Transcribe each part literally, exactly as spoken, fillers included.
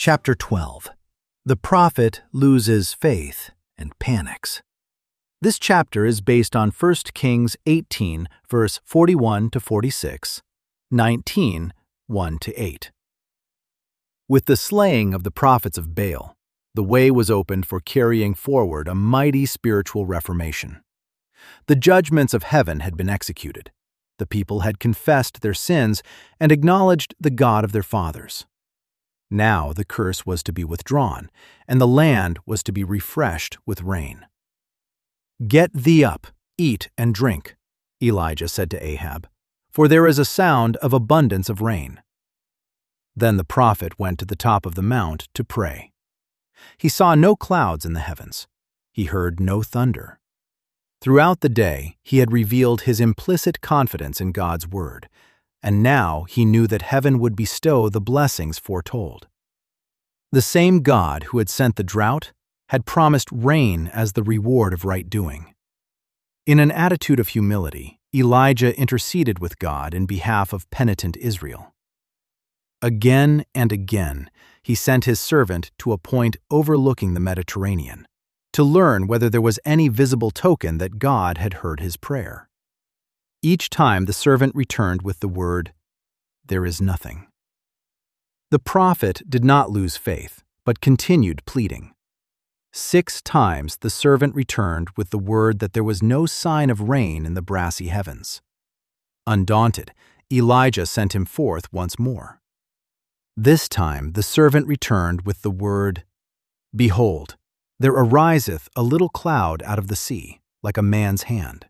Chapter twelve. The prophet loses faith and panics. This chapter is based on First Kings eighteen, verse forty-one to forty-six, nineteen, one to eight. With the slaying of the prophets of Baal, the way was opened for carrying forward a mighty spiritual reformation. The judgments of heaven had been executed. The people had confessed their sins and acknowledged the God of their fathers. Now the curse was to be withdrawn, and the land was to be refreshed with rain. "Get thee up, eat and drink," Elijah said to Ahab, "for there is a sound of abundance of rain." Then the prophet went to the top of the mount to pray. He saw no clouds in the heavens. He heard no thunder. Throughout the day, he had revealed his implicit confidence in God's word, and now he knew that heaven would bestow the blessings foretold. The same God who had sent the drought had promised rain as the reward of right doing. In an attitude of humility, Elijah interceded with God in behalf of penitent Israel. Again and again, he sent his servant to a point overlooking the Mediterranean, to learn whether there was any visible token that God had heard his prayer. Each time the servant returned with the word, "There is nothing." The prophet did not lose faith, but continued pleading. Six times the servant returned with the word that there was no sign of rain in the brassy heavens. Undaunted, Elijah sent him forth once more. This time the servant returned with the word, "Behold, there ariseth a little cloud out of the sea, like a man's hand."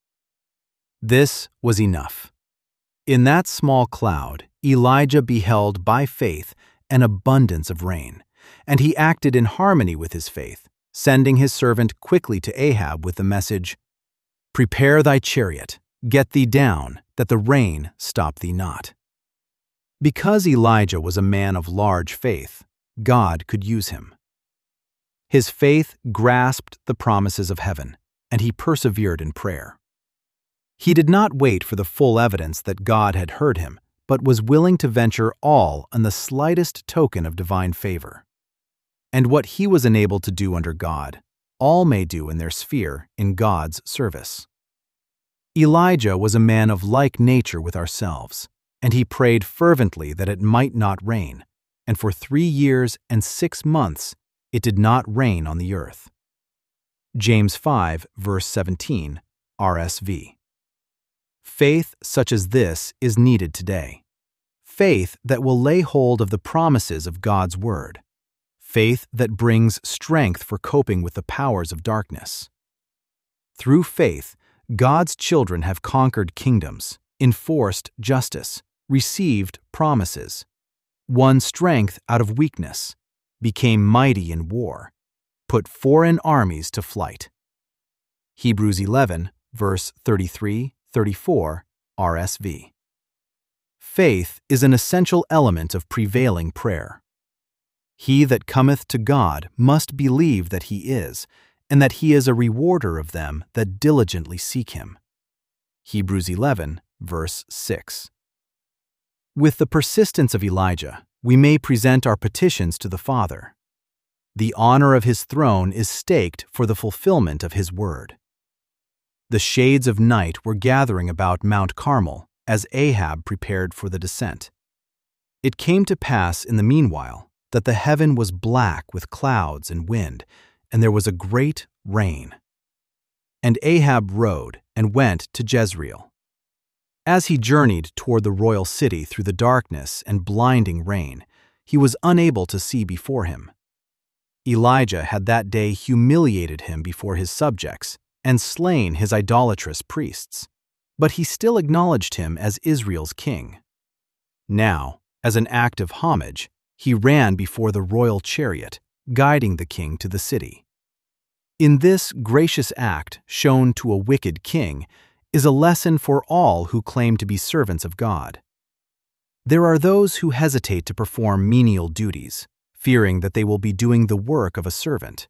This was enough. In that small cloud, Elijah beheld by faith an abundance of rain, and he acted in harmony with his faith, sending his servant quickly to Ahab with the message, "Prepare thy chariot, get thee down, that the rain stop thee not." Because Elijah was a man of large faith, God could use him. His faith grasped the promises of heaven, and he persevered in prayer. He did not wait for the full evidence that God had heard him, but was willing to venture all on the slightest token of divine favor. And what he was enabled to do under God, all may do in their sphere in God's service. Elijah was a man of like nature with ourselves, and he prayed fervently that it might not rain, and for three years and six months it did not rain on the earth. James five, verse seventeen, R S V. Faith such as this is needed today. Faith that will lay hold of the promises of God's word. Faith that brings strength for coping with the powers of darkness. Through faith, God's children have conquered kingdoms, enforced justice, received promises, won strength out of weakness, became mighty in war, put foreign armies to flight. Hebrews eleven, verse thirty-three, thirty-four, R S V. Faith is an essential element of prevailing prayer. He that cometh to God must believe that he is, and that he is a rewarder of them that diligently seek him. Hebrews eleven, verse six. With the persistence of Elijah, we may present our petitions to the Father. The honor of his throne is staked for the fulfillment of his word. The shades of night were gathering about Mount Carmel as Ahab prepared for the descent. It came to pass in the meanwhile that the heaven was black with clouds and wind, and there was a great rain. And Ahab rode and went to Jezreel. As he journeyed toward the royal city through the darkness and blinding rain, he was unable to see before him. Elijah had that day humiliated him before his subjects and slain his idolatrous priests, but he still acknowledged him as Israel's king. Now, as an act of homage, he ran before the royal chariot, guiding the king to the city. In this gracious act shown to a wicked king is a lesson for all who claim to be servants of God. There are those who hesitate to perform menial duties, fearing that they will be doing the work of a servant.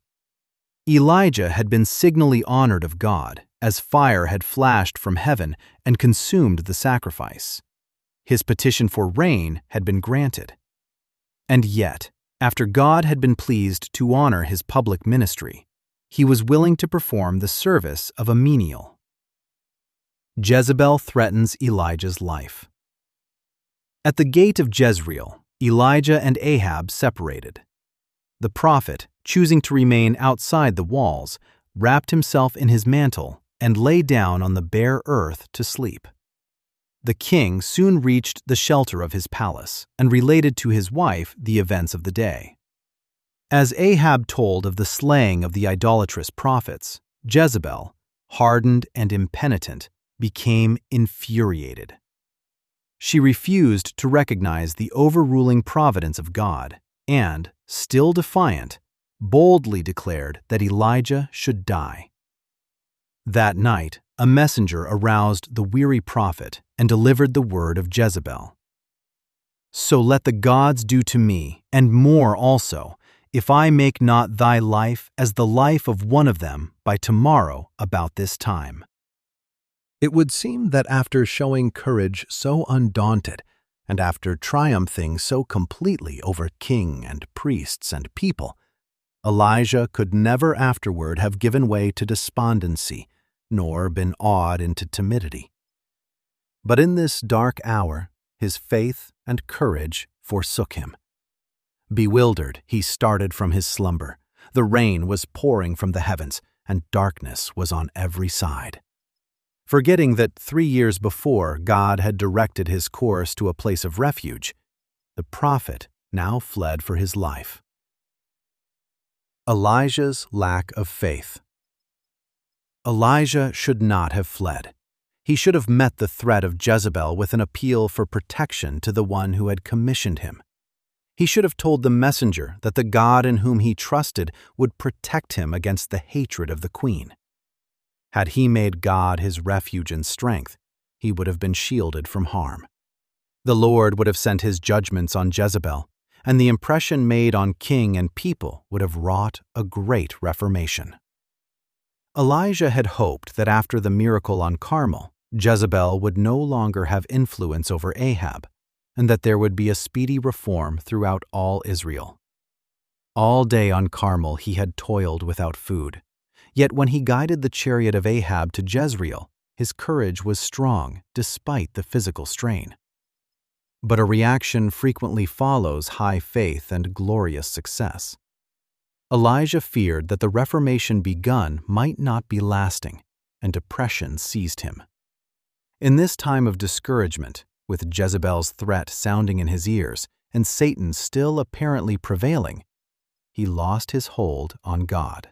Elijah had been signally honored of God, as fire had flashed from heaven and consumed the sacrifice. His petition for rain had been granted. And yet, After God had been pleased to honor his public ministry, he was willing to perform the service of a menial. Jezebel threatens Elijah's life. At the gate of Jezreel, Elijah and Ahab separated. The prophet, choosing to remain outside the walls, wrapped himself in his mantle and lay down on the bare earth to sleep. The king soon reached the shelter of his palace and related to his wife the events of the day. As Ahab told of the slaying of the idolatrous prophets, Jezebel, hardened and impenitent, became infuriated. She refused to recognize the overruling providence of God and, still defiant, boldly declared that Elijah should die. That night, a messenger aroused the weary prophet and delivered the word of Jezebel. "So let the gods do to me, and more also, if I make not thy life as the life of one of them by tomorrow about this time." It would seem that after showing courage so undaunted, and after triumphing so completely over king and priests and people, Elijah could never afterward have given way to despondency, nor been awed into timidity. But in this dark hour, his faith and courage forsook him. Bewildered, he started from his slumber. The rain was pouring from the heavens, and darkness was on every side. Forgetting that three years before God had directed his course to a place of refuge, the prophet now fled for his life. Elijah's lack of faith. Elijah should not have fled. He should have met the threat of Jezebel with an appeal for protection to the one who had commissioned him. He should have told the messenger that the God in whom he trusted would protect him against the hatred of the queen. Had he made God his refuge and strength, he would have been shielded from harm. The Lord would have sent his judgments on Jezebel, and the impression made on king and people would have wrought a great reformation. Elijah had hoped that after the miracle on Carmel, Jezebel would no longer have influence over Ahab, and that there would be a speedy reform throughout all Israel. All day on Carmel he had toiled without food. Yet when he guided the chariot of Ahab to Jezreel, his courage was strong despite the physical strain. But a reaction frequently follows high faith and glorious success. Elijah feared that the reformation begun might not be lasting, and depression seized him. In this time of discouragement, with Jezebel's threat sounding in his ears and Satan still apparently prevailing, he lost his hold on God.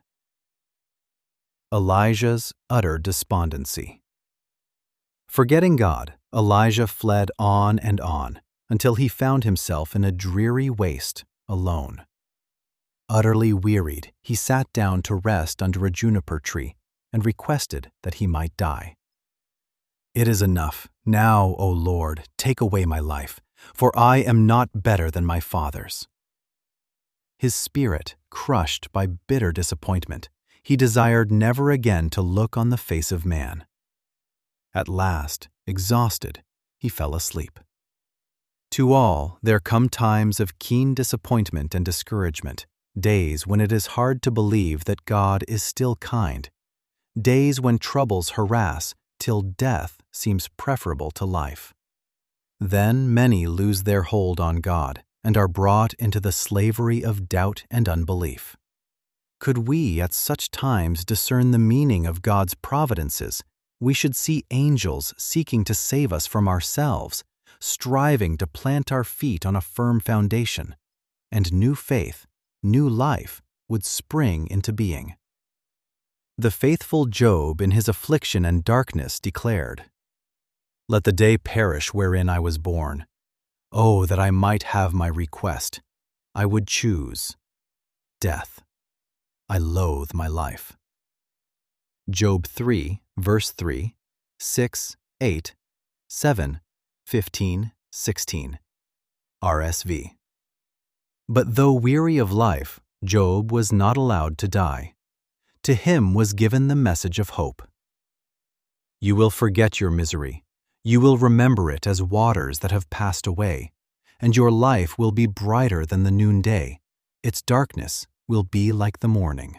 Elijah's utter despondency. Forgetting God, Elijah fled on and on until he found himself in a dreary waste, alone. Utterly wearied, he sat down to rest under a juniper tree and requested that he might die. "It is enough. Now, O Lord, take away my life, for I am not better than my fathers." His spirit, crushed by bitter disappointment, he desired never again to look on the face of man. At last, exhausted, he fell asleep. To all there come times of keen disappointment and discouragement, days when it is hard to believe that God is still kind, days when troubles harass till death seems preferable to life. Then many lose their hold on God and are brought into the slavery of doubt and unbelief. Could we at such times discern the meaning of God's providences, we should see angels seeking to save us from ourselves, striving to plant our feet on a firm foundation, and new faith, new life would spring into being. The faithful Job in his affliction and darkness declared, "Let the day perish wherein I was born. Oh, that I might have my request. I would choose death. I loathe my life." Job three, verse three, six, eight, seven, fifteen, sixteen. R S V. But though weary of life, Job was not allowed to die. To him was given the message of hope. "You will forget your misery. You will remember it as waters that have passed away, and your life will be brighter than the noonday, its darkness will be like the morning.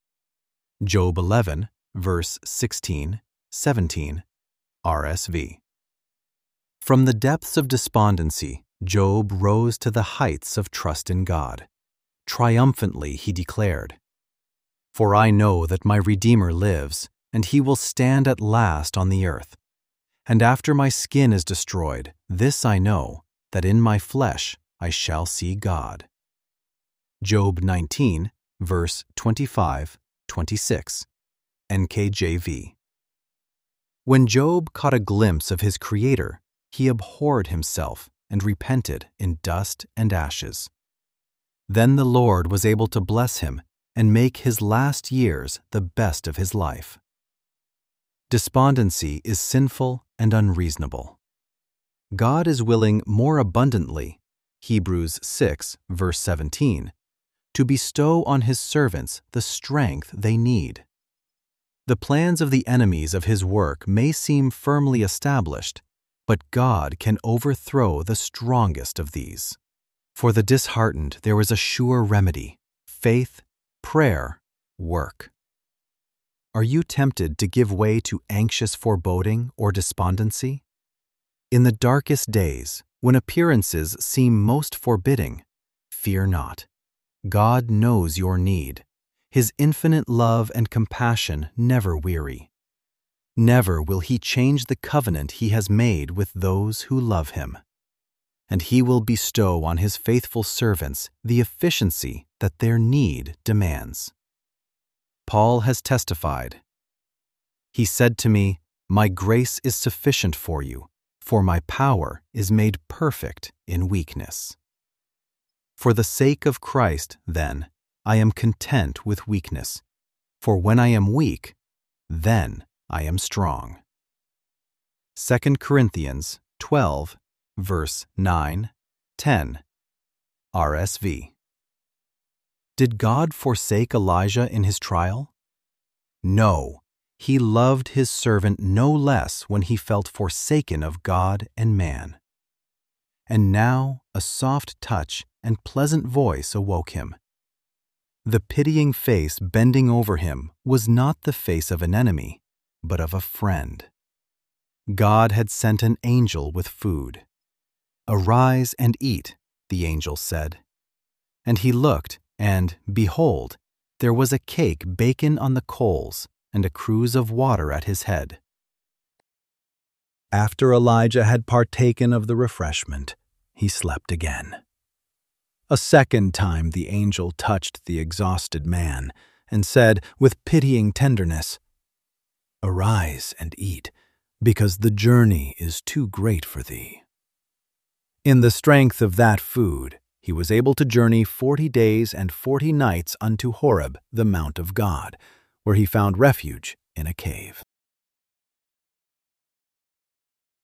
Job eleven, verse sixteen, seventeen, R S V. From the depths of despondency, Job rose to the heights of trust in God. Triumphantly he declared, "For I know that my Redeemer lives, and he will stand at last on the earth. And after my skin is destroyed, this I know, that in my flesh I shall see God." Job nineteen, verse twenty-five, twenty-six, N K J V. When Job caught a glimpse of his Creator, he abhorred himself and repented in dust and ashes. Then the Lord was able to bless him and make his last years the best of his life. Despondency is sinful and unreasonable. God is willing more abundantly, Hebrews six, verse seventeen, to bestow on his servants the strength they need. The plans of the enemies of his work may seem firmly established, but God can overthrow the strongest of these. For the disheartened there is a sure remedy: faith, prayer, work. Are you tempted to give way to anxious foreboding or despondency? In the darkest days, when appearances seem most forbidding, fear not. God knows your need. His infinite love and compassion never weary. Never will he change the covenant he has made with those who love him. And he will bestow on his faithful servants the efficiency that their need demands. Paul has testified, "He said to me, 'My grace is sufficient for you, for my power is made perfect in weakness.' For the sake of Christ, then, I am content with weakness, for when I am weak, then I am strong." Second Corinthians twelve, verse nine, ten, R S V. Did God forsake Elijah in his trial? No, he loved his servant no less when he felt forsaken of God and man. And now a soft touch and pleasant voice awoke him. The pitying face bending over him was not the face of an enemy, but of a friend. God had sent an angel with food. "Arise and eat," the angel said. And he looked, and, behold, there was a cake baken on the coals and a cruse of water at his head. After Elijah had partaken of the refreshment, he slept again. A second time the angel touched the exhausted man and said with pitying tenderness, "Arise and eat, because the journey is too great for thee." In the strength of that food, he was able to journey forty days and forty nights unto Horeb, the mount of God, where he found refuge in a cave.